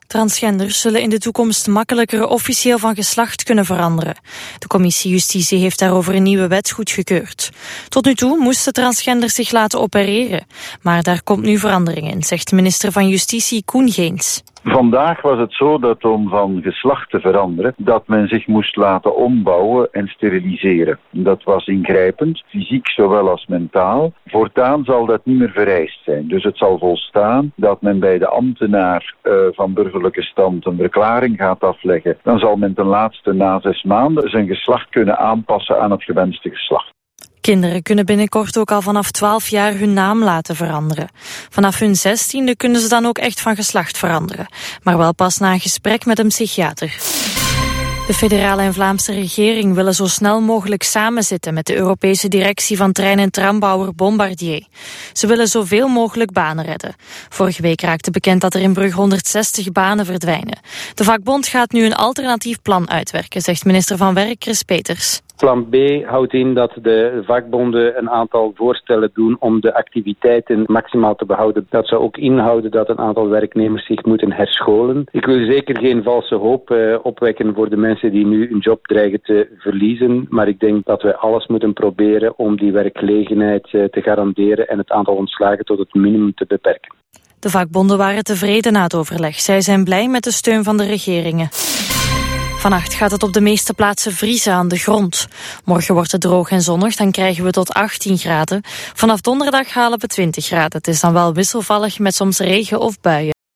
Transgenders zullen in de toekomst makkelijker officieel van geslacht kunnen veranderen. De commissie Justitie heeft daarover een nieuwe wet goedgekeurd. Tot nu toe moesten transgenders zich laten opereren. Maar daar komt nu verandering in, zegt minister van Justitie Koen Geens. Vandaag was het zo dat om van geslacht te veranderen, dat men zich moest laten ombouwen en steriliseren. Dat was ingrijpend, fysiek zowel als mentaal. Voortaan zal dat niet meer vereist zijn. Dus het zal volstaan dat men bij de ambtenaar van burgerlijke stand een verklaring gaat afleggen. Dan zal men ten laatste na 6 maanden zijn geslacht kunnen aanpassen aan het gewenste geslacht. Kinderen kunnen binnenkort ook al vanaf 12 jaar hun naam laten veranderen. Vanaf hun 16e kunnen ze dan ook echt van geslacht veranderen. Maar wel pas na een gesprek met een psychiater. De federale en Vlaamse regering willen zo snel mogelijk samenzitten met de Europese directie van trein- en trambouwer Bombardier. Ze willen zoveel mogelijk banen redden. Vorige week raakte bekend dat er in Brugge 160 banen verdwijnen. De vakbond gaat nu een alternatief plan uitwerken, zegt minister van Werk Chris Peeters. Plan B houdt in dat de vakbonden een aantal voorstellen doen om de activiteiten maximaal te behouden. Dat zou ook inhouden dat een aantal werknemers zich moeten herscholen. Ik wil zeker geen valse hoop opwekken voor de mensen die nu hun job dreigen te verliezen. Maar ik denk dat we alles moeten proberen om die werkgelegenheid te garanderen en het aantal ontslagen tot het minimum te beperken. De vakbonden waren tevreden na het overleg. Zij zijn blij met de steun van de regeringen. Vannacht gaat het op de meeste plaatsen vriezen aan de grond. Morgen wordt het droog en zonnig, dan krijgen we tot 18 graden. Vanaf donderdag halen we 20 graden. Het is dan wel wisselvallig met soms regen of buien.